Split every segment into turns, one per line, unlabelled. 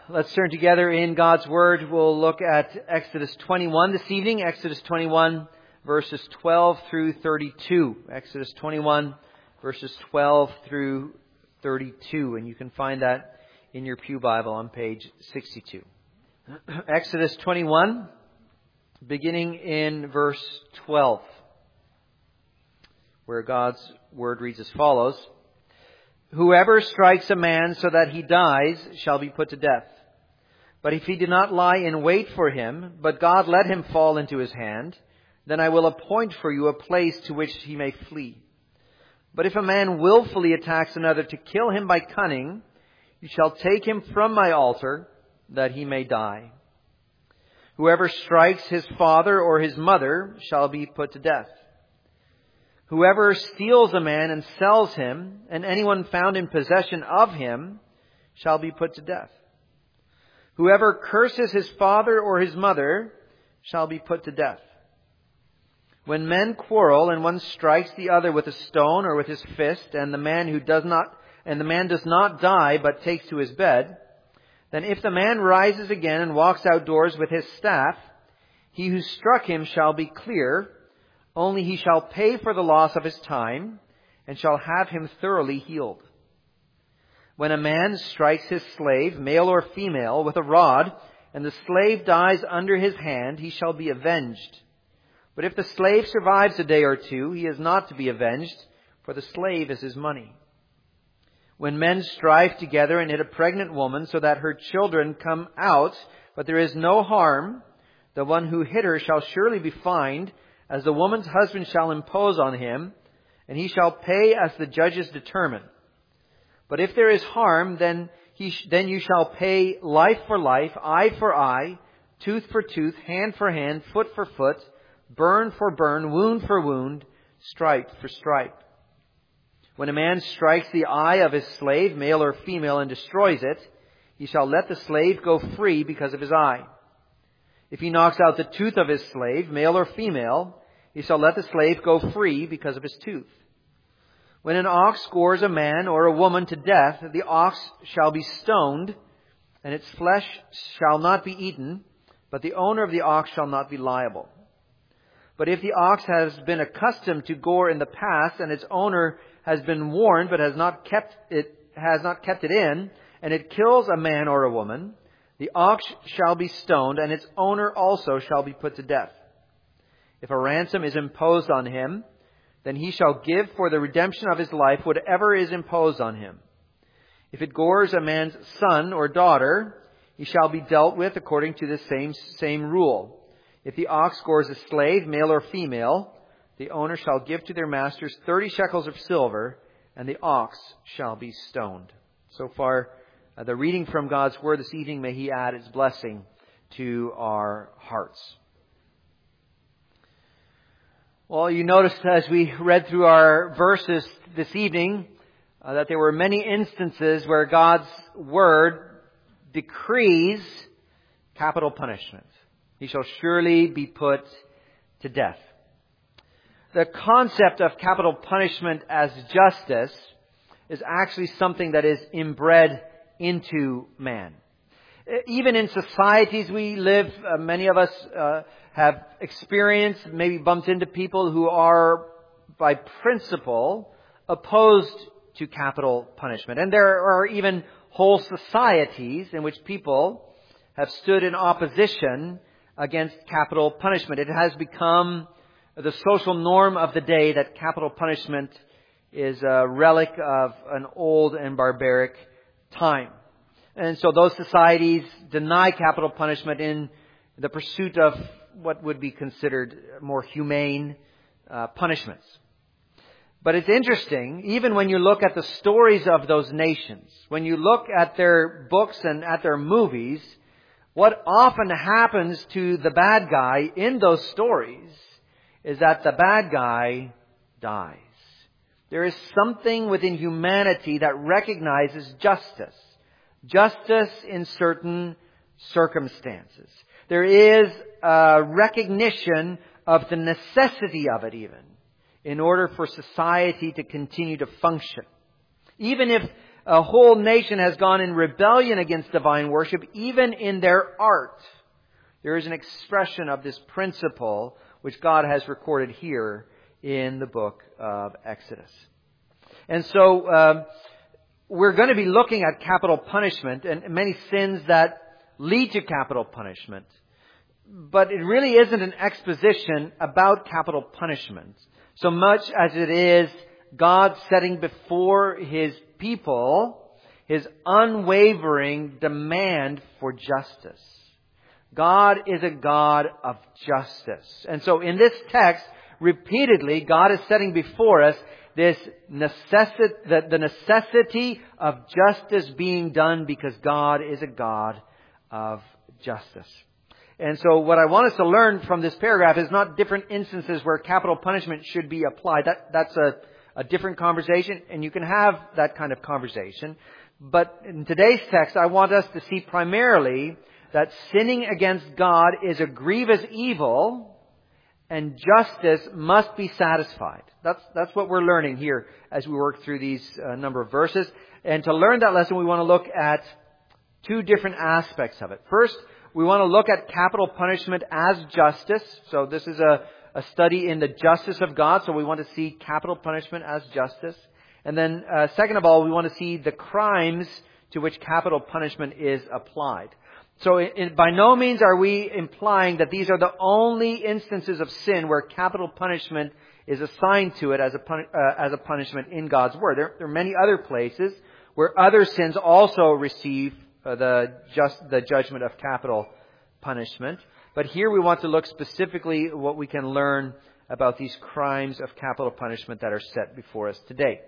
Let's turn together in God's Word. We'll look at Exodus 21 this evening. Exodus 21, verses 12 through 32. Exodus 21, verses 12 through 32. And you can find that in your pew Bible on page 62. Exodus 21, beginning in verse 12, where God's Word reads as follows. Whoever strikes a man so that he dies shall be put to death. But if he did not lie in wait for him, but God let him fall into his hand, then I will appoint for you a place to which he may flee. But if a man willfully attacks another to kill him by cunning, you shall take him from my altar, that he may die. Whoever strikes his father or his mother shall be put to death. Whoever steals a man and sells him, and anyone found in possession of him, shall be put to death. Whoever curses his father or his mother shall be put to death. When men quarrel and one strikes the other with a stone or with his fist, and the man does not die but takes to his bed, then if the man rises again and walks outdoors with his staff, he who struck him shall be clear. Only he shall pay for the loss of his time, and shall have him thoroughly healed. When a man strikes his slave, male or female, with a rod, and the slave dies under his hand, he shall be avenged. But if the slave survives a day or two, he is not to be avenged, for the slave is his money. When men strive together and hit a pregnant woman so that her children come out, but there is no harm, the one who hit her shall surely be fined, as the woman's husband shall impose on him, and he shall pay as the judges determine. But if there is harm, then you shall pay life for life, eye for eye, tooth for tooth, hand for hand, foot for foot, burn for burn, wound for wound, stripe for stripe. When a man strikes the eye of his slave, male or female, and destroys it, he shall let the slave go free because of his eye. If he knocks out the tooth of his slave, male or female, he shall let the slave go free because of his tooth. When an ox gores a man or a woman to death, the ox shall be stoned, and its flesh shall not be eaten, but the owner of the ox shall not be liable. But if the ox has been accustomed to gore in the past, and its owner has been warned but has not kept it in, and it kills a man or a woman, the ox shall be stoned, and its owner also shall be put to death. If a ransom is imposed on him, then he shall give for the redemption of his life whatever is imposed on him. If it gores a man's son or daughter, he shall be dealt with according to the same rule. If the ox gores a slave, male or female, the owner shall give to their masters 30 shekels of silver, and the ox shall be stoned. So far, the reading from God's Word this evening, may He add His blessing to our hearts. Well, you noticed as we read through our verses this evening that there were many instances where God's Word decrees capital punishment. He shall surely be put to death. The concept of capital punishment as justice is actually something that is inbred into man. Even in societies we live, many of us have experienced, maybe bumped into people who are, by principle, opposed to capital punishment. And there are even whole societies in which people have stood in opposition against capital punishment. It has become the social norm of the day that capital punishment is a relic of an old and barbaric time. And so those societies deny capital punishment in the pursuit of what would be considered more humane punishments. But it's interesting, even when you look at the stories of those nations, when you look at their books and at their movies, what often happens to the bad guy in those stories is that the bad guy dies. There is something within humanity that recognizes justice. Justice in certain circumstances. There is a recognition of the necessity of it even, in order for society to continue to function. Even if A whole nation has gone in rebellion against divine worship, even in their art. There is an expression of this principle which God has recorded here in the book of Exodus. And so we're going to be looking at capital punishment and many sins that lead to capital punishment. But it really isn't an exposition about capital punishment so much as it is God setting before His people His unwavering demand for justice. God is a God of justice. And so in this text, repeatedly, God is setting before us this the necessity of justice being done because God is a God of justice. And so what I want us to learn from this paragraph is not different instances where capital punishment should be applied. That's a different conversation, and you can have that kind of conversation. But in today's text, I want us to see primarily that sinning against God is a grievous evil, and justice must be satisfied. That's what we're learning here as we work through these number of verses. And to learn that lesson, we want to look at two different aspects of it. First, we want to look at capital punishment as justice. So this is a study in the justice of God. So we want to see capital punishment as justice. And then second of all, we want to see the crimes to which capital punishment is applied. So by no means are we implying that these are the only instances of sin where capital punishment is assigned to it as a punishment in God's Word. There are many other places where other sins also receive the judgment of capital punishment. But here we want to look specifically at what we can learn about these crimes of capital punishment that are set before us today.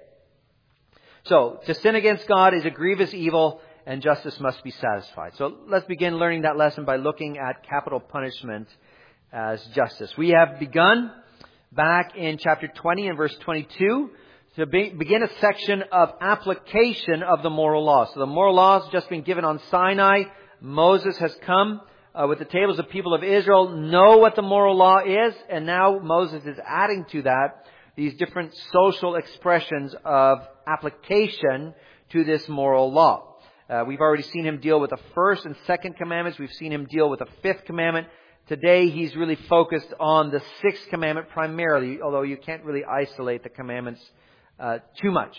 So, to sin against God is a grievous evil, and justice must be satisfied. So let's begin learning that lesson by looking at capital punishment as justice. We have begun back in chapter 20 and verse 22 to begin a section of application of the moral law. So the moral law has just been given on Sinai. Moses has come with the tables of people of Israel, know what the moral law is, and now Moses is adding to that these different social expressions of application to this moral law. We've already seen him deal with the first and second commandments. We've seen him deal with the fifth commandment. Today, he's really focused on the sixth commandment primarily, although you can't really isolate the commandments too much.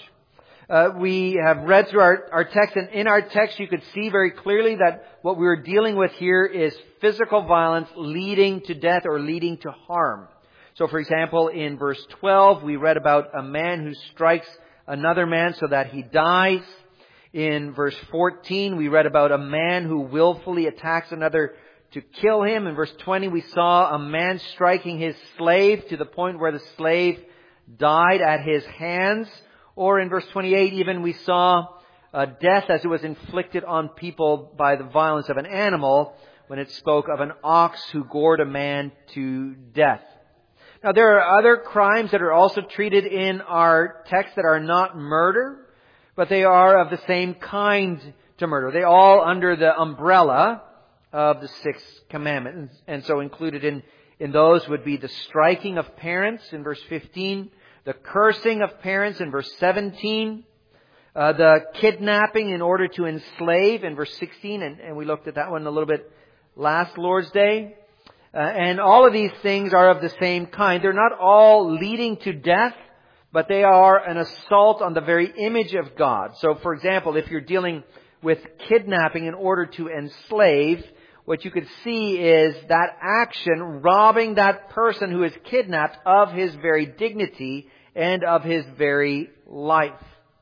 We have read through our text, and in our text you could see very clearly that what we're dealing with here is physical violence leading to death or leading to harm. So, for example, in verse 12, we read about a man who strikes another man so that he dies. In verse 14, we read about a man who willfully attacks another to kill him. In verse 20, we saw a man striking his slave to the point where the slave died at his hands. Or in verse 28, even we saw death as it was inflicted on people by the violence of an animal when it spoke of an ox who gored a man to death. Now, there are other crimes that are also treated in our text that are not murder, but they are of the same kind to murder. They all under the umbrella of the sixth commandment. And so included in those would be the striking of parents in verse 15, the cursing of parents in verse 17, the kidnapping in order to enslave in verse 16, and we looked at that one a little bit last Lord's Day. And all of these things are of the same kind. They're not all leading to death, but they are an assault on the very image of God. So, for example, if you're dealing with kidnapping in order to enslave, what you could see is that action robbing that person who is kidnapped of his very dignity and of his very life.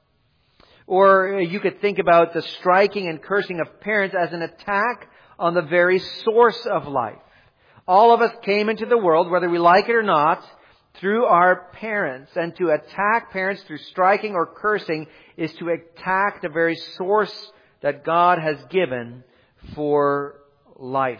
Or you could think about the striking and cursing of parents as an attack on the very source of life. All of us came into the world, whether we like it or not, through our parents. And to attack parents through striking or cursing is to attack the very source that God has given for life.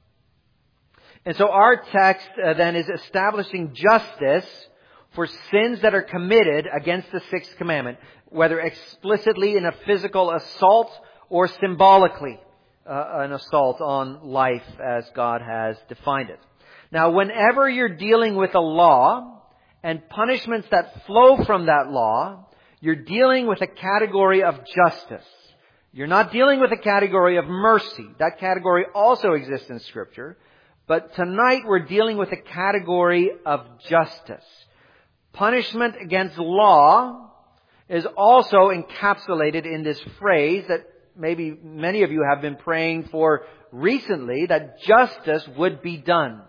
And so our text then is establishing justice for sins that are committed against the sixth commandment, whether explicitly in a physical assault or symbolically an assault on life as God has defined it. Now, whenever you're dealing with a law and punishments that flow from that law, You're dealing with a category of justice. You're not dealing with a category of mercy. That category also exists in Scripture. But tonight we're dealing with a category of justice. Punishment against law is also encapsulated in this phrase that maybe many of you have been praying for recently, that justice would be done.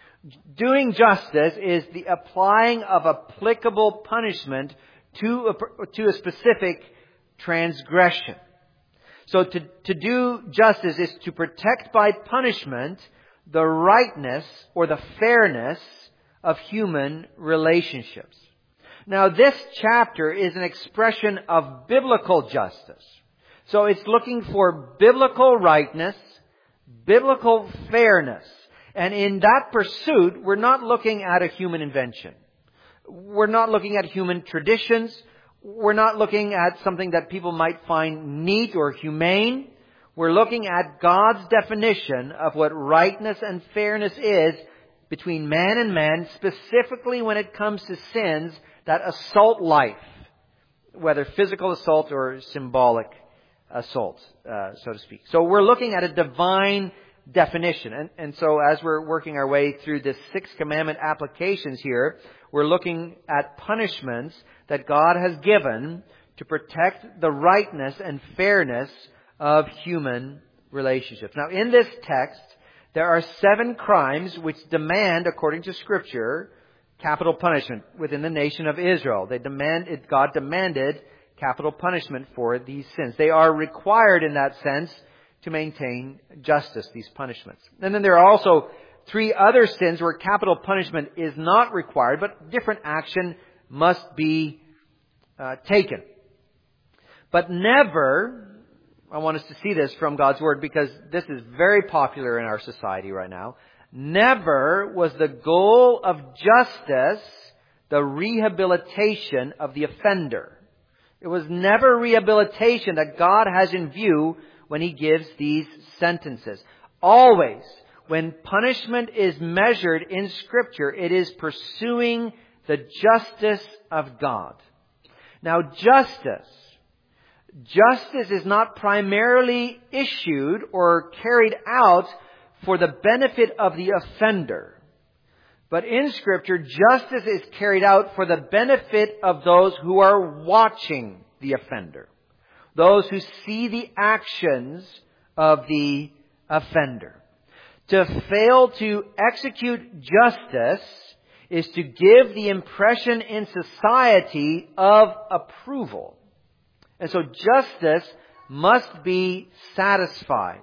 Doing justice is the applying of applicable punishment to a specific transgression. So to do justice is to protect by punishment the rightness or the fairness of human relationships. Now, this chapter is an expression of biblical justice. So it's looking for biblical rightness, biblical fairness. And in that pursuit, we're not looking at a human invention. We're not looking at human traditions. We're not looking at something that people might find neat or humane. We're looking at God's definition of what rightness and fairness is between man and man, specifically when it comes to sins that assault life, whether physical assault or symbolic assault, so to speak. So we're looking at a divine definition. And so as we're working our way through this Sixth Commandment applications here, we're looking at punishments that God has given to protect the rightness and fairness of human relationships. Now, in this text, there are 7 crimes which demand, according to Scripture, capital punishment within the nation of Israel. God demanded capital punishment for these sins. They are required in that sense to maintain justice, these punishments. And then there are also 3 other sins where capital punishment is not required, but different action must be taken. But never, I want us to see this from God's Word because this is very popular in our society right now. Never was the goal of justice the rehabilitation of the offender. It was never rehabilitation that God has in view when He gives these sentences. Always, when punishment is measured in Scripture, it is pursuing the justice of God. Now, justice is not primarily issued or carried out for the benefit of the offender. But in Scripture, justice is carried out for the benefit of those who are watching the offender. Those who see the actions of the offender. To fail to execute justice is to give the impression in society of approval. And so justice must be satisfied.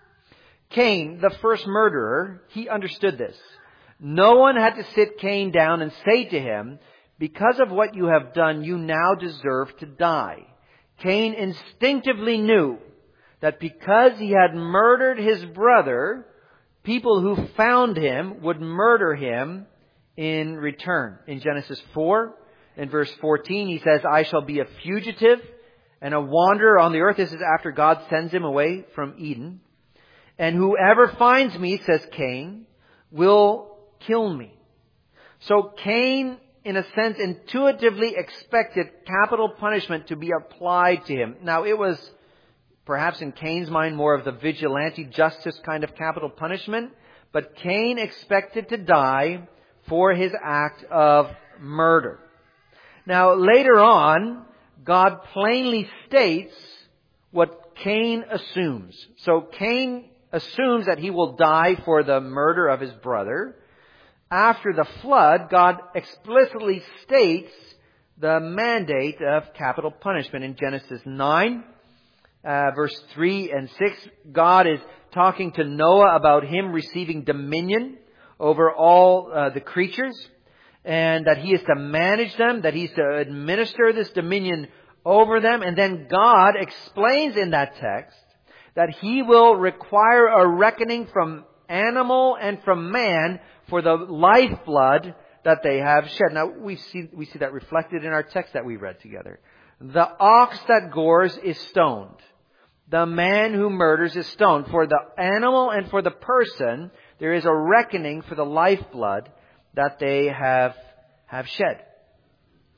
Cain, the first murderer, he understood this. No one had to sit Cain down and say to him, "Because of what you have done, you now deserve to die." Cain instinctively knew that because he had murdered his brother, people who found him would murder him in return. In Genesis 4, in verse 14, he says, "I shall be a fugitive and a wanderer on the earth." This is after God sends him away from Eden. "And whoever finds me," says Cain, "will kill me." So Cain, in a sense, intuitively expected capital punishment to be applied to him. Now, it was perhaps in Cain's mind more of the vigilante justice kind of capital punishment, but Cain expected to die for his act of murder. Now, later on, God plainly states what Cain assumes. So Cain assumes that he will die for the murder of his brother. After the flood, God explicitly states the mandate of capital punishment. In Genesis 9, verse 3 and 6, God is talking to Noah about him receiving dominion over all the creatures, and that he is to manage them, that he's to administer this dominion over them. And then God explains in that text that He will require a reckoning from animal and from man for the lifeblood that they have shed. Now, we see that reflected in our text that we read together. The ox that gores is stoned. The man who murders is stoned. For the animal and for the person, there is a reckoning for the lifeblood that they have shed.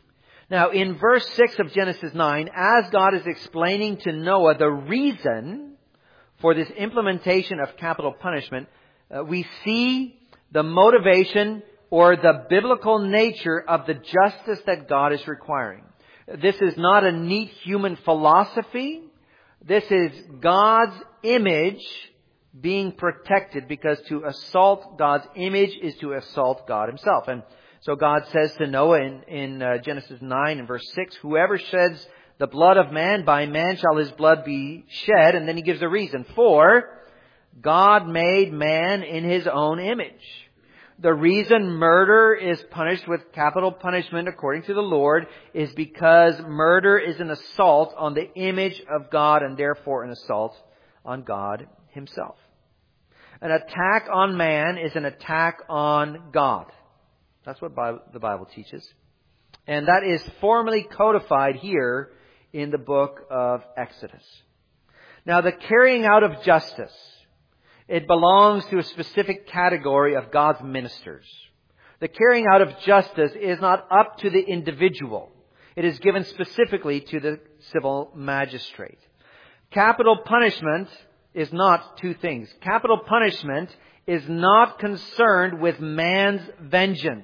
Now, in verse 6 of Genesis 9, as God is explaining to Noah the reason for this implementation of capital punishment, we see the motivation or the biblical nature of the justice that God is requiring. This is not a neat human philosophy. This is God's image being protected, because to assault God's image is to assault God Himself. And so God says to Noah in Genesis 9 and verse 6, whoever sheds the blood of man, by man shall his blood be shed. And then He gives a reason. For God made man in His own image. The reason murder is punished with capital punishment according to the Lord is because murder is an assault on the image of God, and therefore an assault on God Himself. An attack on man is an attack on God. That's what the Bible teaches. And that is formally codified here in the book of Exodus. Now, the carrying out of justice, it belongs to a specific category of God's ministers. The carrying out of justice is not up to the individual. It is given specifically to the civil magistrate. Capital punishment is not two things. Capital punishment is not concerned with man's vengeance.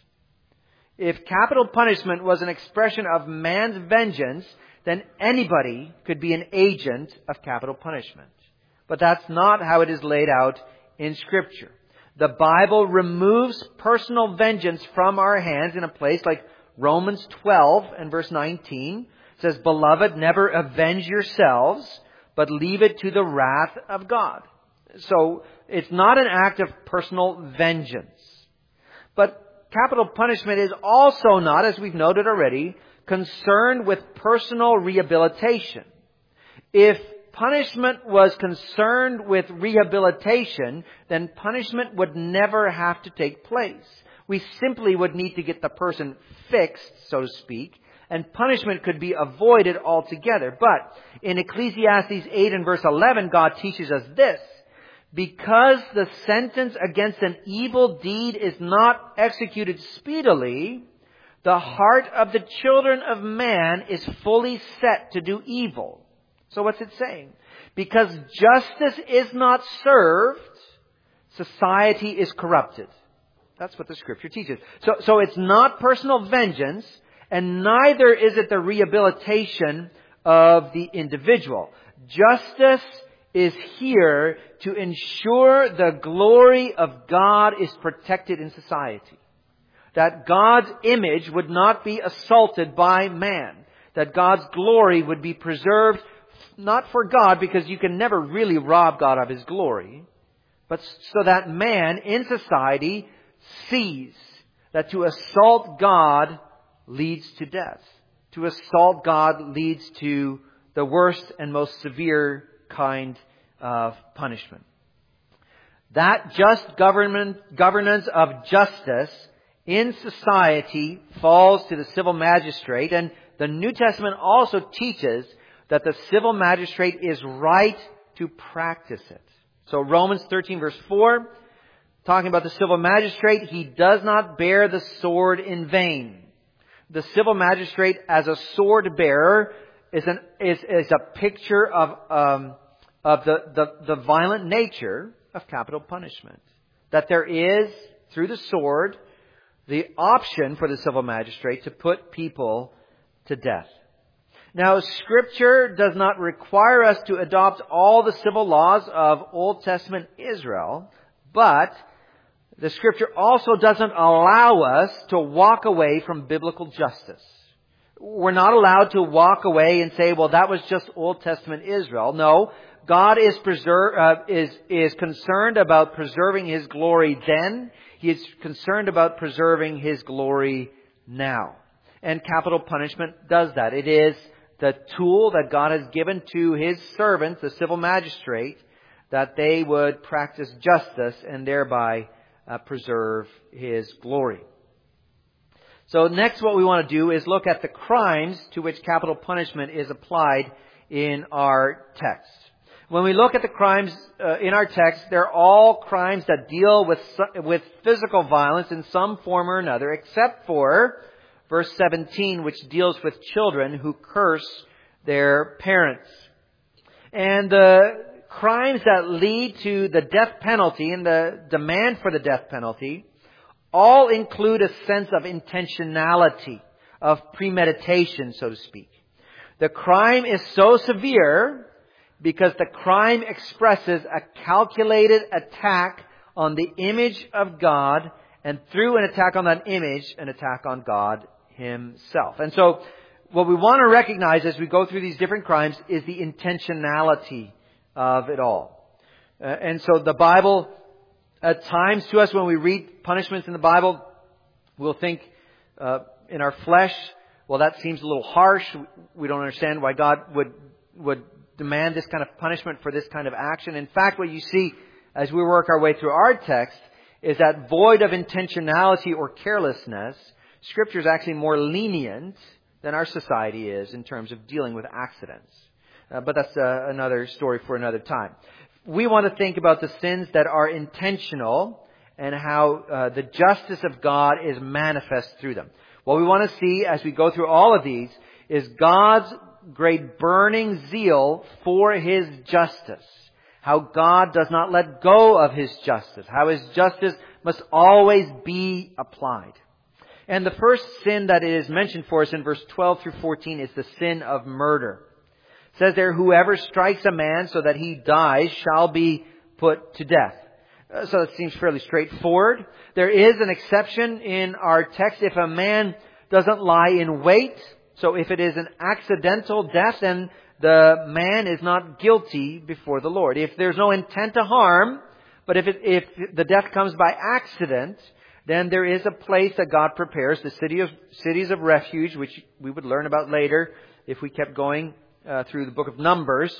If capital punishment was an expression of man's vengeance, then anybody could be an agent of capital punishment. But that's not how it is laid out in Scripture. The Bible removes personal vengeance from our hands in a place like Romans 12 and verse 19. It says, "Beloved, never avenge yourselves, but leave it to the wrath of God." So it's not an act of personal vengeance. But capital punishment is also not, as we've noted already, concerned with personal rehabilitation. If punishment was concerned with rehabilitation, then punishment would never have to take place. We simply would need to get the person fixed, so to speak, and punishment could be avoided altogether. But in Ecclesiastes 8 and verse 11, God teaches us this: because the sentence against an evil deed is not executed speedily, the heart of the children of man is fully set to do evil. So what's it saying? Because justice is not served, society is corrupted. That's what the Scripture teaches. So it's not personal vengeance, and neither is it the rehabilitation of the individual. Justice is here to ensure the glory of God is protected in society. That God's image would not be assaulted by man. That God's glory would be preserved, not for God, because you can never really rob God of His glory, but so that man in society sees that to assault God leads to death. To assault God leads to the worst and most severe kind of punishment. That just governance of justice in society falls to the civil magistrate, and the New Testament also teaches that the civil magistrate is right to practice it. So Romans 13 verse 4, talking about the civil magistrate, he does not bear the sword in vain. The civil magistrate as a sword bearer is a picture of the violent nature of capital punishment. That there is, through the sword, the option for the civil magistrate to put people to death. Now, Scripture does not require us to adopt all the civil laws of Old Testament Israel, but the Scripture also doesn't allow us to walk away from biblical justice. We're not allowed to walk away and say, well, that was just Old Testament Israel. No, God is concerned about preserving His glory then. He is concerned about preserving His glory now. And capital punishment does that. It is the tool that God has given to His servants, the civil magistrate, that they would practice justice and thereby preserve His glory. So next what we want to do is look at the crimes to which capital punishment is applied in our text. When we look at the crimes in our text, they're all crimes that deal with physical violence in some form or another, except for verse 17, which deals with children who curse their parents. And the crimes that lead to the death penalty and the demand for the death penalty all include a sense of intentionality, of premeditation, so to speak. The crime is so severe because the crime expresses a calculated attack on the image of God, and through an attack on that image, an attack on God Himself. And so, what we want to recognize as we go through these different crimes is the intentionality of it all. And so the Bible, at times to us when we read punishments in the Bible, we'll think in our flesh, well, that seems a little harsh. We don't understand why God would demand this kind of punishment for this kind of action. In fact, what you see as we work our way through our text is that void of intentionality or carelessness, Scripture is actually more lenient than our society is in terms of dealing with accidents. But that's another story for another time. We want to think about the sins that are intentional and how the justice of God is manifest through them. What we want to see as we go through all of these is God's great burning zeal for His justice. How God does not let go of His justice. How His justice must always be applied. And the first sin that is mentioned for us in verse 12 through 14 is the sin of murder. It says there, whoever strikes a man so that he dies shall be put to death. So it seems fairly straightforward. There is an exception in our text if a man doesn't lie in wait. So if it is an accidental death, then the man is not guilty before the Lord. If there's no intent to harm, but if the death comes by accident, then there is a place that God prepares, the cities of refuge, which we would learn about later if we kept going through the book of Numbers.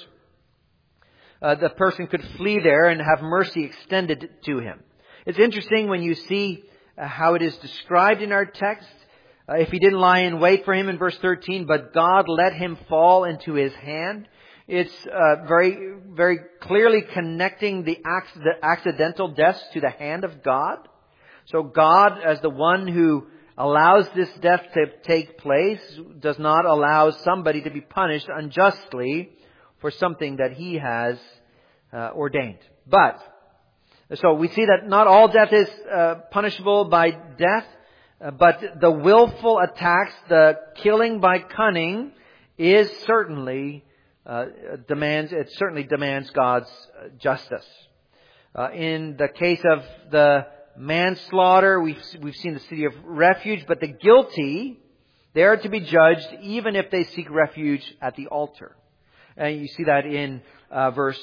The person could flee there and have mercy extended to him. It's interesting when you see how it is described in our text. If he didn't lie in wait for him in verse 13, but God let him fall into his hand. It's very, very clearly connecting the accidental deaths to the hand of God. So God, as the one who allows this death to take place, does not allow somebody to be punished unjustly for something that He has ordained. So we see that not all death is punishable by death, but the willful attacks, the killing by cunning, is certainly demands God's justice. In the case of the manslaughter, we've seen the city of refuge, but the guilty, they are to be judged even if they seek refuge at the altar. And you see that in verse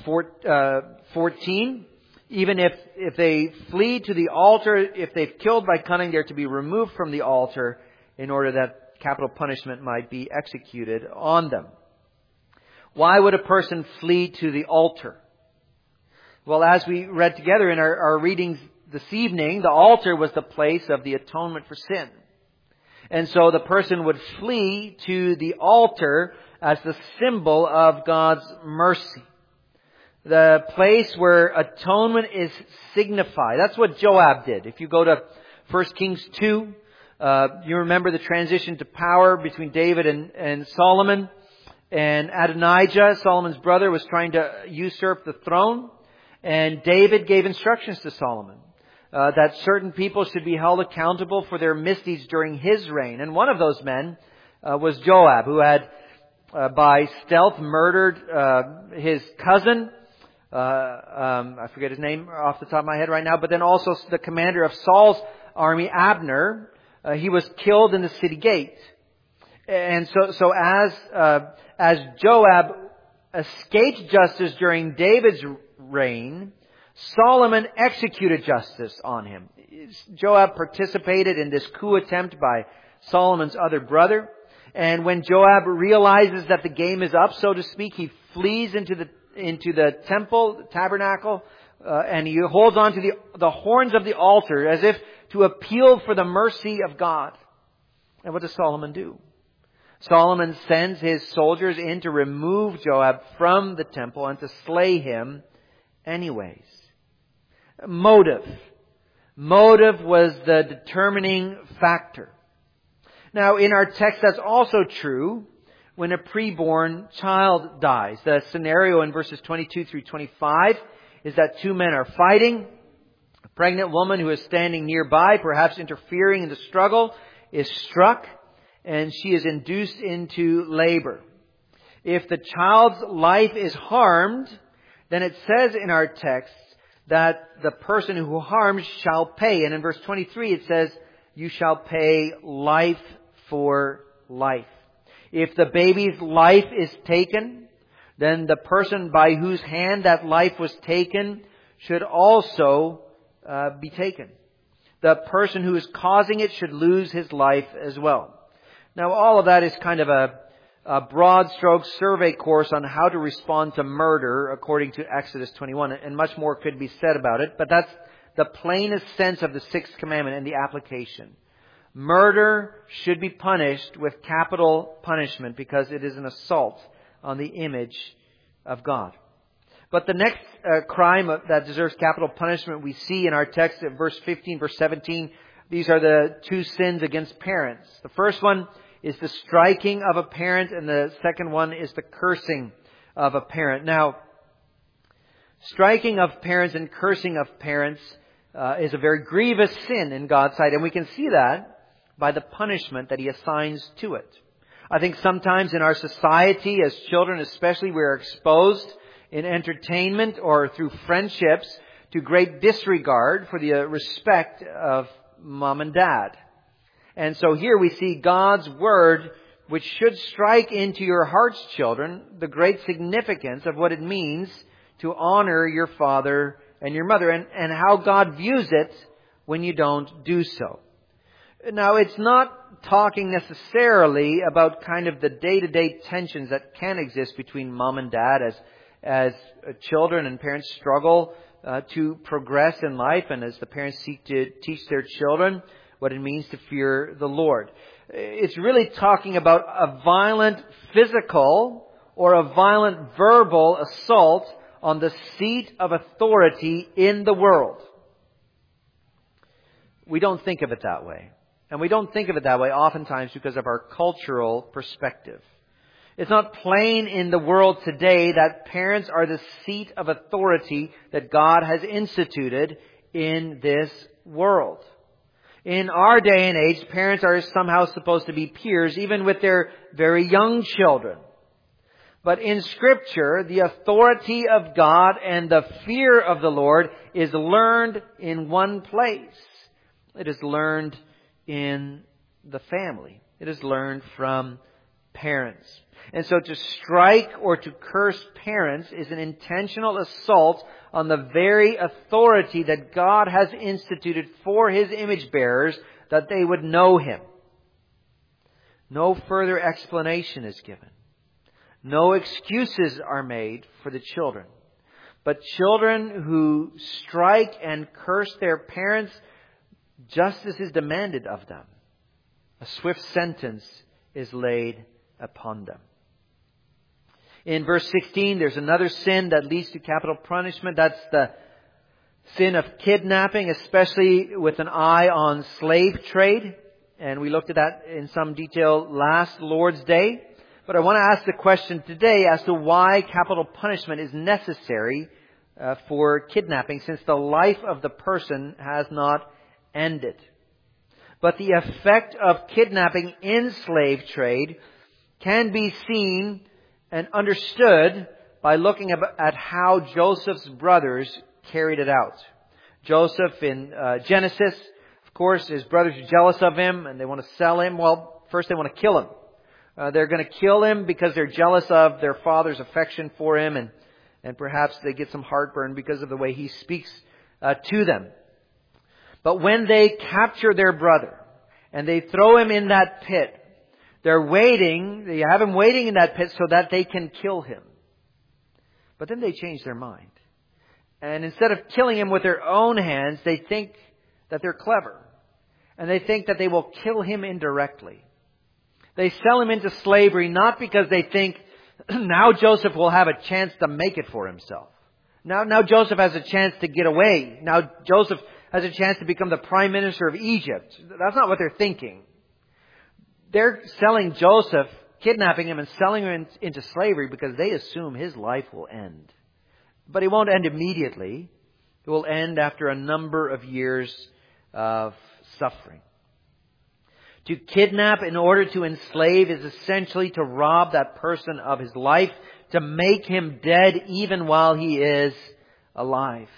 14. Even if they flee to the altar, if they've killed by cunning, they're to be removed from the altar in order that capital punishment might be executed on them. Why would a person flee to the altar? Well, as we read together in our readings this evening, the altar was the place of the atonement for sin. And so the person would flee to the altar as the symbol of God's mercy. The place where atonement is signified. That's what Joab did. If you go to 1 Kings 2, you remember the transition to power between David and Solomon. And Adonijah, Solomon's brother, was trying to usurp the throne. And David gave instructions to Solomon that certain people should be held accountable for their misdeeds during his reign. And one of those men was Joab, who had by stealth murdered his cousin. I forget his name off the top of my head right now. But then also the commander of Saul's army, Abner. He was killed in the city gate. And so as Joab escaped justice during David's reign, Solomon executed justice on him. Joab participated in this coup attempt by Solomon's other brother. And when Joab realizes that the game is up, so to speak, he flees into the temple, the tabernacle, and he holds on to the horns of the altar as if to appeal for the mercy of God. And what does Solomon do? Solomon sends his soldiers in to remove Joab from the temple and to slay him anyways. Motive. Motive was the determining factor. Now, in our text, that's also true when a preborn child dies. The scenario in verses 22 through 25 is that two men are fighting. A pregnant woman who is standing nearby, perhaps interfering in the struggle, is struck, and she is induced into labor. If the child's life is harmed, then it says in our text that the person who harms shall pay. And in verse 23 it says, you shall pay life for life. If the baby's life is taken, then the person by whose hand that life was taken should also be taken. The person who is causing it should lose his life as well. Now, all of that is kind of a broad stroke survey course on how to respond to murder according to Exodus 21, and much more could be said about it, but that's the plainest sense of the sixth commandment and the application. Murder should be punished with capital punishment because it is an assault on the image of God. But the next crime that deserves capital punishment we see in our text at verse 15, verse 17. These are the two sins against parents. The first one is the striking of a parent, and the second one is the cursing of a parent. Now, striking of parents and cursing of parents is a very grievous sin in God's sight, and we can see that by the punishment that He assigns to it. I think sometimes in our society, as children especially, we are exposed in entertainment or through friendships to great disregard for the respect of mom and dad. And so here we see God's Word, which should strike into your hearts, children, the great significance of what it means to honor your father and your mother, and how God views it when you don't do so. Now, it's not talking necessarily about kind of the day-to-day tensions that can exist between mom and dad as children and parents struggle to progress in life, and as the parents seek to teach their children what it means to fear the Lord. It's really talking about a violent physical or a violent verbal assault on the seat of authority in the world. We don't think of it that way. And we don't think of it that way oftentimes because of our cultural perspective. It's not plain in the world today that parents are the seat of authority that God has instituted in this world. In our day and age, parents are somehow supposed to be peers, even with their very young children. But in Scripture, the authority of God and the fear of the Lord is learned in one place. It is learned in the family. It is learned from parents. And so to strike or to curse parents is an intentional assault on the very authority that God has instituted for His image bearers, that they would know Him. No further explanation is given. No excuses are made for the children. But children who strike and curse their parents, justice is demanded of them. A swift sentence is laid upon them. In verse 16, there's another sin that leads to capital punishment. That's the sin of kidnapping, especially with an eye on slave trade. And we looked at that in some detail last Lord's Day. But I want to ask the question today as to why capital punishment is necessary for kidnapping, since the life of the person has not ended. But the effect of kidnapping in slave trade can be seen and understood by looking at how Joseph's brothers carried it out. Joseph in Genesis, of course, his brothers are jealous of him and they want to sell him. Well, first they want to kill him. They're going to kill him because they're jealous of their father's affection for him, and perhaps they get some heartburn because of the way he speaks to them. But when they capture their brother and they throw him in that pit, they have him waiting in that pit so that they can kill him. But then they change their mind. And instead of killing him with their own hands, they think that they're clever. And they think that they will kill him indirectly. They sell him into slavery not because they think now Joseph will have a chance to make it for himself. Now Joseph has a chance to get away. Now Joseph has a chance to become the prime minister of Egypt. That's not what they're thinking. they're selling Joseph, kidnapping him and selling him into slavery because they assume his life will end. But it won't end immediately. It will end after a number of years of suffering. To kidnap in order to enslave is essentially to rob that person of his life, to make him dead even while he is alive.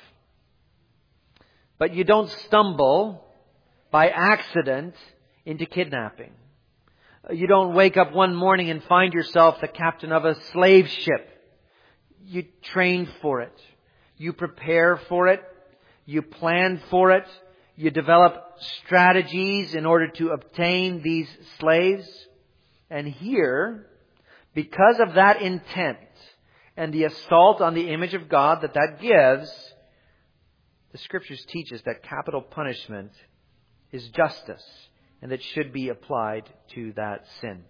But you don't stumble by accident into kidnapping. You don't wake up one morning and find yourself the captain of a slave ship. You train for it. You prepare for it. You plan for it. You develop strategies in order to obtain these slaves. And here, because of that intent and the assault on the image of God that gives, the Scriptures teach us that capital punishment is justice and that should be applied to that sin.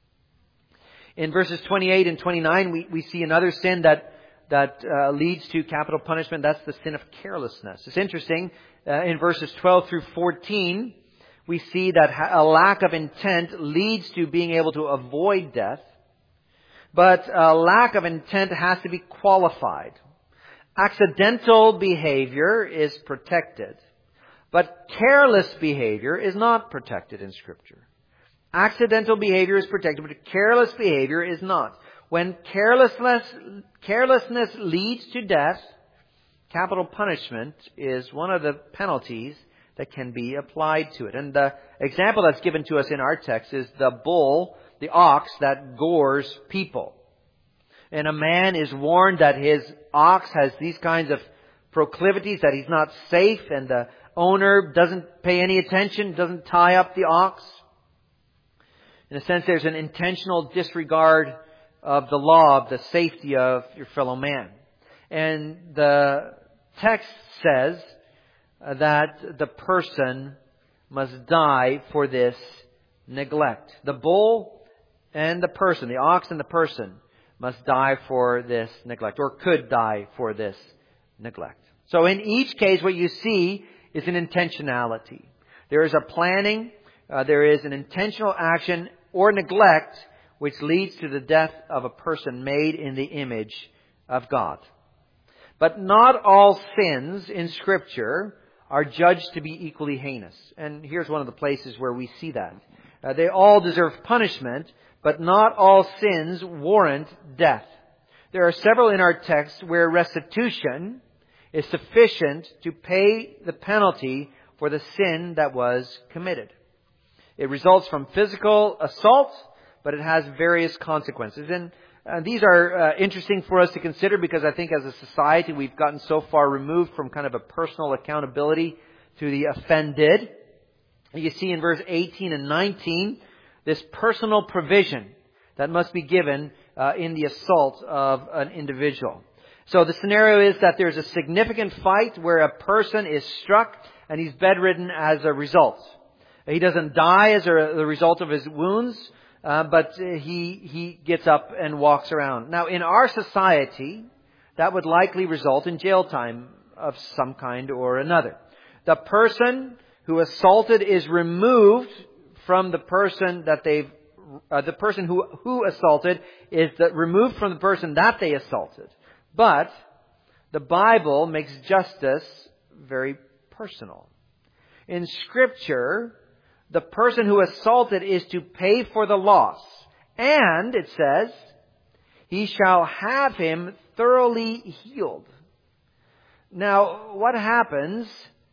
In verses 28 and 29, we see another sin that leads to capital punishment. That's the sin of carelessness. It's interesting. In verses 12 through 14, we see that a lack of intent leads to being able to avoid death. But a lack of intent has to be qualified. Accidental behavior is protected. But careless behavior is not protected in Scripture. Accidental behavior is protected, but careless behavior is not. When carelessness leads to death, capital punishment is one of the penalties that can be applied to it. And the example that's given to us in our text is the bull, the ox that gores people. And a man is warned that his ox has these kinds of proclivities, that he's not safe, and the owner doesn't pay any attention, doesn't tie up the ox. In a sense, there's an intentional disregard of the law, of the safety of your fellow man. And the text says that the person must die for this neglect. The bull and the person, the ox and the person, must die for this neglect, or could die for this neglect. So in each case, what you see is an intentionality. There is a planning, there is an intentional action or neglect which leads to the death of a person made in the image of God. But not all sins in Scripture are judged to be equally heinous. And here's one of the places where we see that. They all deserve punishment, but not all sins warrant death. There are several in our text where restitution is sufficient to pay the penalty for the sin that was committed. It results from physical assault, but it has various consequences. And these are interesting for us to consider because I think as a society we've gotten so far removed from kind of a personal accountability to the offended. You see in verse 18 and 19 this personal provision that must be given in the assault of an individual. So the scenario is that there's a significant fight where a person is struck and he's bedridden as a result. He doesn't die as the result of his wounds, but he gets up and walks around. Now, in our society, that would likely result in jail time of some kind or another. The person who assaulted is removed from the person that the person who assaulted is removed from the person that they assaulted. But the Bible makes justice very personal. In Scripture, the person who assaulted is to pay for the loss. And, it says, he shall have him thoroughly healed. Now, what happens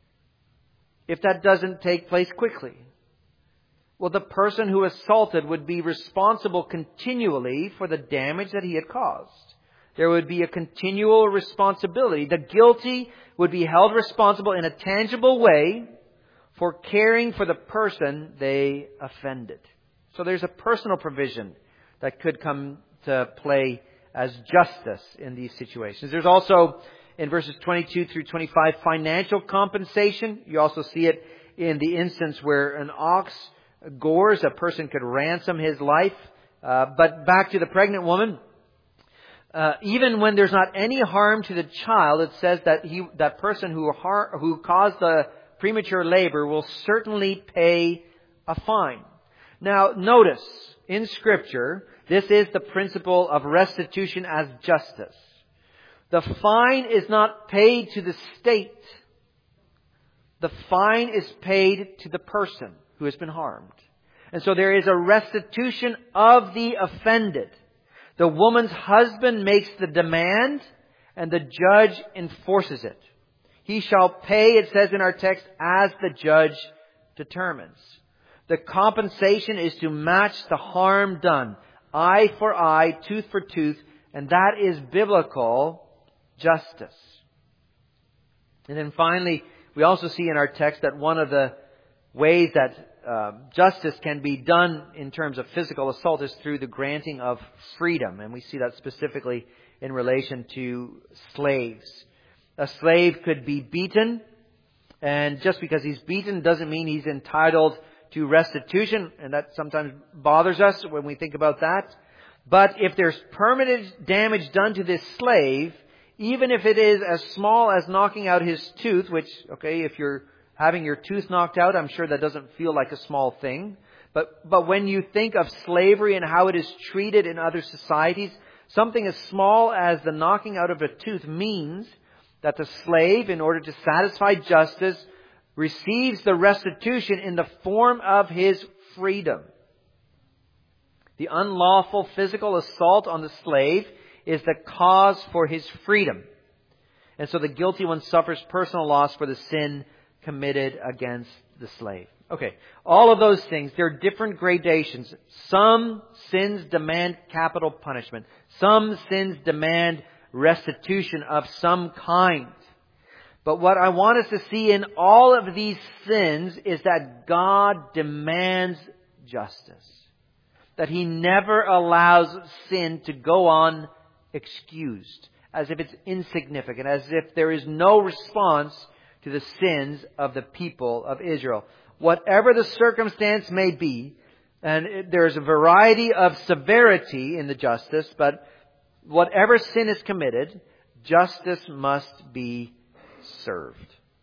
if that doesn't take place quickly? Well, the person who assaulted would be responsible continually for the damage that he had caused. There would be a continual responsibility. The guilty would be held responsible in a tangible way for caring for the person they offended. So there's a personal provision that could come to play as justice in these situations. There's also, in verses 22 through 25, financial compensation. You also see it in the instance where an ox gores, a person could ransom his life. But back to the pregnant woman. Even when there's not any harm to the child, it says that that person who caused the premature labor will certainly pay a fine. Now, notice, in Scripture, this is the principle of restitution as justice. The fine is not paid to the state. The fine is paid to the person who has been harmed. And so there is a restitution of the offended. The woman's husband makes the demand, and the judge enforces it. He shall pay, it says in our text, as the judge determines. The compensation is to match the harm done. Eye for eye, tooth for tooth, and that is biblical justice. And then finally, we also see in our text that one of the ways that justice can be done in terms of physical assault is through the granting of freedom. And we see that specifically in relation to slaves. A slave could be beaten, and just because he's beaten doesn't mean he's entitled to restitution, and that sometimes bothers us when we think about that. But if there's permanent damage done to this slave, even if it is as small as knocking out his tooth, which, okay, if you're having your tooth knocked out, I'm sure that doesn't feel like a small thing. But when you think of slavery and how it is treated in other societies, something as small as the knocking out of a tooth means that the slave, in order to satisfy justice, receives the restitution in the form of his freedom. The unlawful physical assault on the slave is the cause for his freedom. And so the guilty one suffers personal loss for the sin committed against the slave. Okay, all of those things, there are different gradations. Some sins demand capital punishment. Some sins demand restitution of some kind. But what I want us to see in all of these sins is that God demands justice. That He never allows sin to go on excused, as if it's insignificant, as if there is no response to the sins of the people of Israel. Whatever the circumstance may be, and there's a variety of severity in the justice, but whatever sin is committed, justice must be served.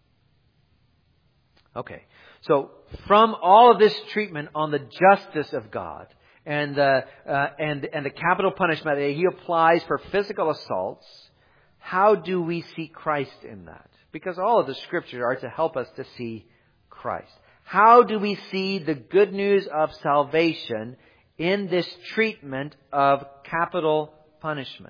Okay, so from all of this treatment on the justice of God and the capital punishment that He applies for physical assaults, how do we see Christ in that? Because all of the Scriptures are to help us to see Christ. How do we see the good news of salvation in this treatment of capital punishment?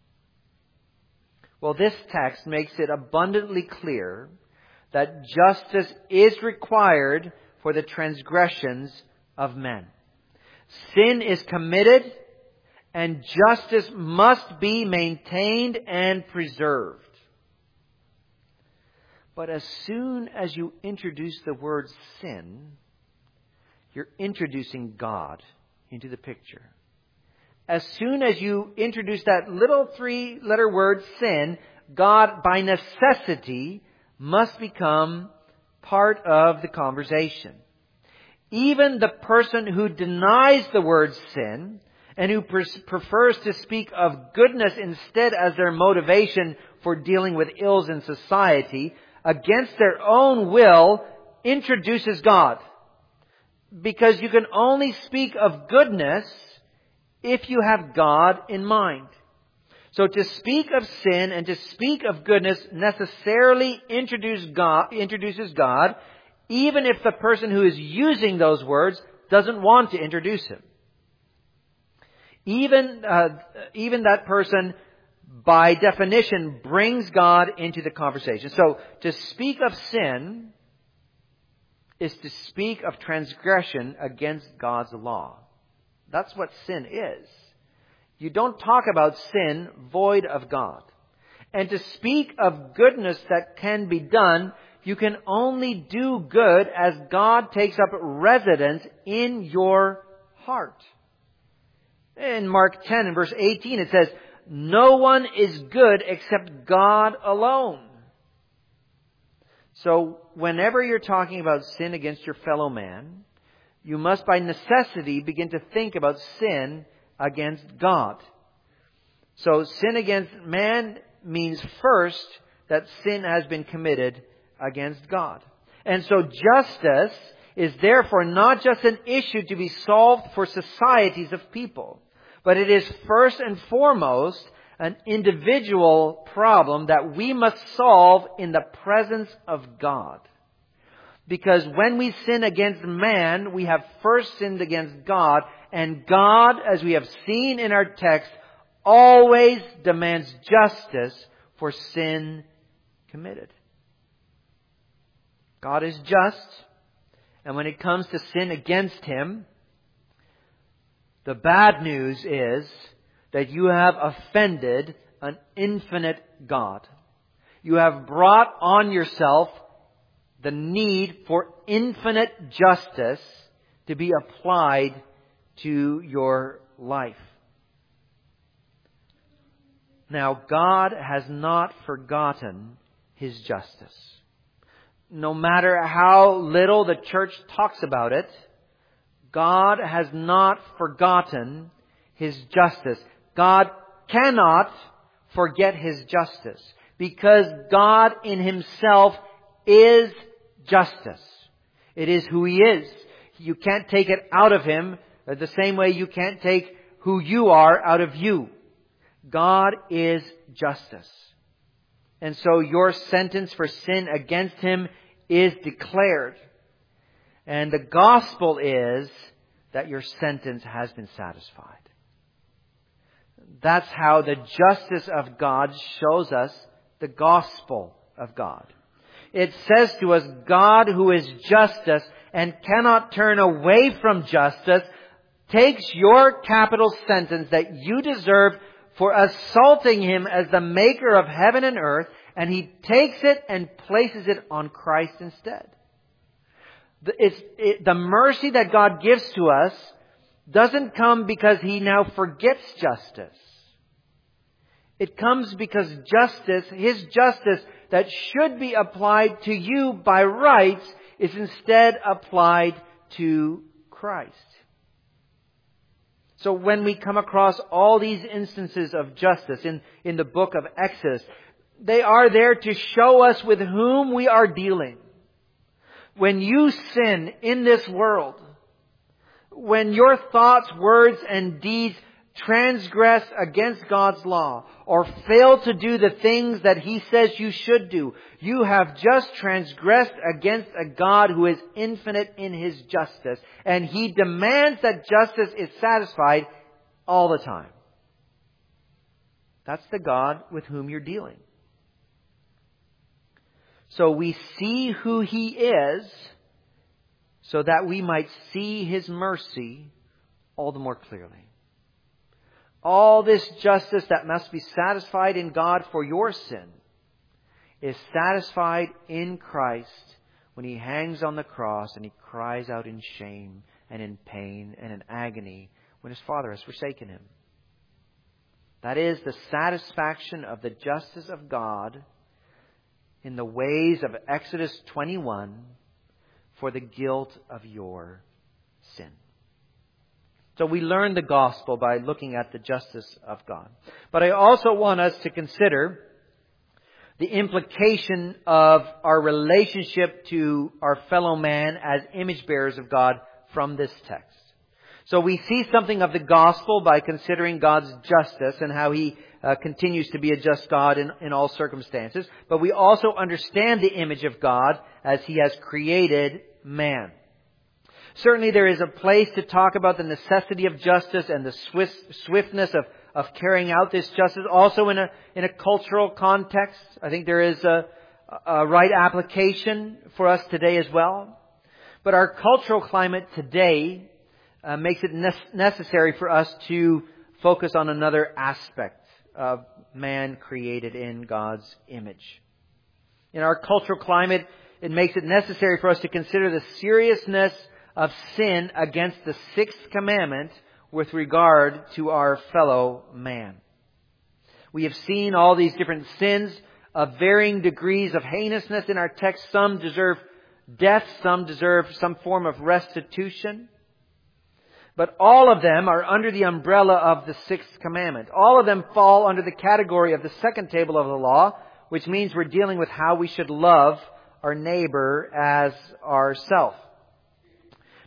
Well, this text makes it abundantly clear that justice is required for the transgressions of men. Sin is committed, and justice must be maintained and preserved. But as soon as you introduce the word sin, you're introducing God into the picture. As soon as you introduce that little 3-letter word sin, God by necessity must become part of the conversation. Even the person who denies the word sin and who prefers to speak of goodness instead as their motivation for dealing with ills in society, against their own will, introduces God. Because you can only speak of goodness if you have God in mind. So to speak of sin and to speak of goodness necessarily introduces God, even if the person who is using those words doesn't want to introduce Him. Even that person, by definition, brings God into the conversation. So to speak of sin is to speak of transgression against God's law. That's what sin is. You don't talk about sin void of God. And to speak of goodness that can be done, you can only do good as God takes up residence in your heart. In Mark 10 and verse 18 it says, "No one is good except God alone." So whenever you're talking about sin against your fellow man, you must by necessity begin to think about sin against God. So sin against man means first that sin has been committed against God. And so justice is therefore not just an issue to be solved for societies of people, but it is first and foremost an individual problem that we must solve in the presence of God. Because when we sin against man, we have first sinned against God, and God, as we have seen in our text, always demands justice for sin committed. God is just, and when it comes to sin against Him, the bad news is that you have offended an infinite God. You have brought on yourself the need for infinite justice to be applied to your life. Now, God has not forgotten His justice. No matter how little the church talks about it, God has not forgotten His justice. God cannot forget His justice because God in Himself is justice. It is who He is. You can't take it out of Him the same way you can't take who you are out of you. God is justice. And so your sentence for sin against Him is declared. And the gospel is that your sentence has been satisfied. That's how the justice of God shows us the gospel of God. It says to us, God who is justice and cannot turn away from justice takes your capital sentence that you deserve for assaulting Him as the maker of heaven and earth, and He takes it and places it on Christ instead. The mercy that God gives to us doesn't come because He now forgets justice. It comes because justice, His justice that should be applied to you by rights, is instead applied to Christ. So when we come across all these instances of justice in the book of Exodus, they are there to show us with whom we are dealing. When you sin in this world, when your thoughts, words, and deeds transgress against God's law or fail to do the things that He says you should do, you have just transgressed against a God who is infinite in His justice. And He demands that justice is satisfied all the time. That's the God with whom you're dealing. So we see who He is so that we might see His mercy all the more clearly. All this justice that must be satisfied in God for your sin is satisfied in Christ when He hangs on the cross and He cries out in shame and in pain and in agony when His Father has forsaken Him. That is the satisfaction of the justice of God in the ways of Exodus 21 for the guilt of your sin. So we learn the gospel by looking at the justice of God. But I also want us to consider the implication of our relationship to our fellow man as image bearers of God from this text. So we see something of the gospel by considering God's justice and how He continues to be a just God in all circumstances. But we also understand the image of God as He has created man. Certainly there is a place to talk about the necessity of justice and the swiftness of carrying out this justice. Also in a cultural context, I think there is a right application for us today as well. But our cultural climate today makes it necessary for us to focus on another aspect of man created in God's image. In our cultural climate, it makes it necessary for us to consider the seriousness of sin against the sixth commandment with regard to our fellow man. We have seen all these different sins of varying degrees of heinousness in our text. Some deserve death, some deserve some form of restitution. But all of them are under the umbrella of the sixth commandment. All of them fall under the category of the second table of the law, which means we're dealing with how we should love our neighbor as ourselves.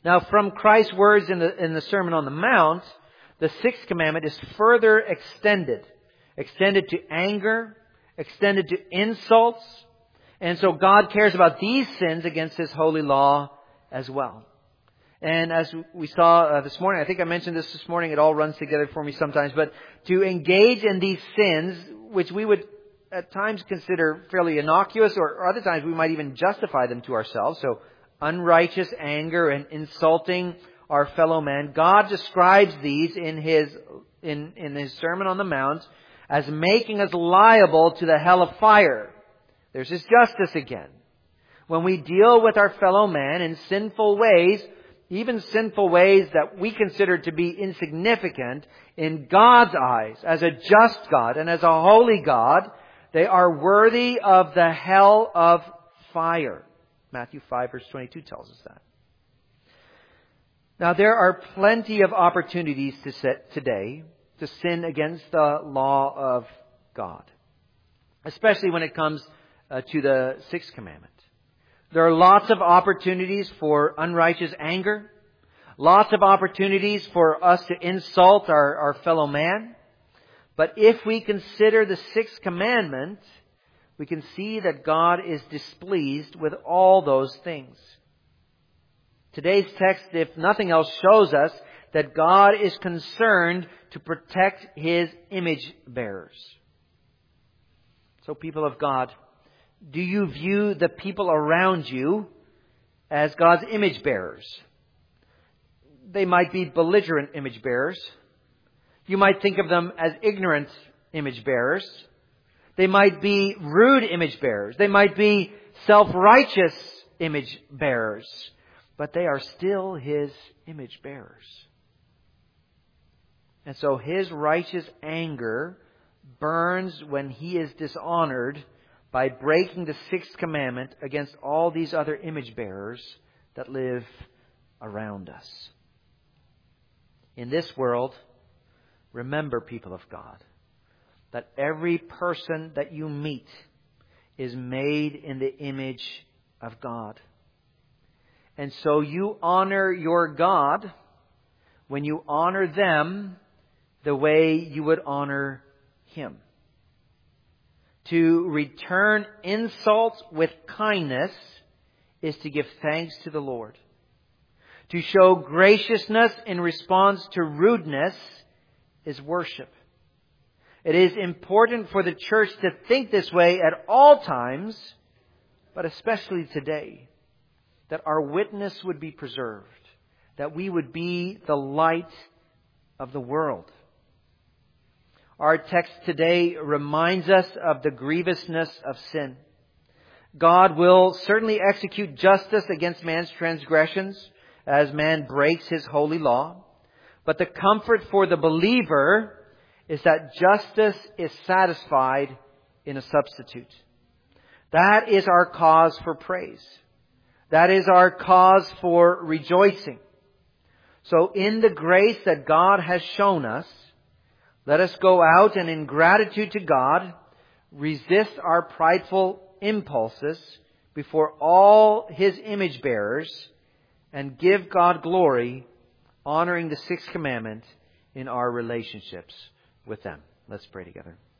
Now, from Christ's words in the Sermon on the Mount, the sixth commandment is further extended. Extended to anger, extended to insults. And so God cares about these sins against His holy law as well. And as we saw this morning, I think I mentioned this morning, it all runs together for me sometimes, but to engage in these sins, which we would at times consider fairly innocuous, or other times we might even justify them to ourselves. So unrighteous anger and insulting our fellow man. God describes these in His Sermon on the Mount as making us liable to the hell of fire. There's His justice again. When we deal with our fellow man in sinful ways, even sinful ways that we consider to be insignificant, in God's eyes, as a just God and as a holy God, they are worthy of the hell of fire. Matthew 5 verse 22 tells us that. Now, there are plenty of opportunities today to sin against the law of God, especially when it comes to the sixth commandment. There are lots of opportunities for unrighteous anger, lots of opportunities for us to insult our fellow man. But if we consider the sixth commandment, we can see that God is displeased with all those things. Today's text, if nothing else, shows us that God is concerned to protect His image bearers. So, people of God, do you view the people around you as God's image bearers? They might be belligerent image bearers. You might think of them as ignorant image bearers. They might be rude image bearers. They might be self-righteous image bearers. But they are still His image bearers. And so His righteous anger burns when He is dishonored by breaking the sixth commandment against all these other image bearers that live around us. In this world, remember, people of God, that every person that you meet is made in the image of God. And so you honor your God when you honor them the way you would honor Him. To return insults with kindness is to give thanks to the Lord. To show graciousness in response to rudeness is worship. It is important for the church to think this way at all times, but especially today, that our witness would be preserved, that we would be the light of the world. Our text today reminds us of the grievousness of sin. God will certainly execute justice against man's transgressions as man breaks His holy law. But the comfort for the believer is that justice is satisfied in a substitute. That is our cause for praise. That is our cause for rejoicing. So in the grace that God has shown us, let us go out and in gratitude to God, resist our prideful impulses before all His image bearers and give God glory, honoring the sixth commandment in our relationships with them. Let's pray together.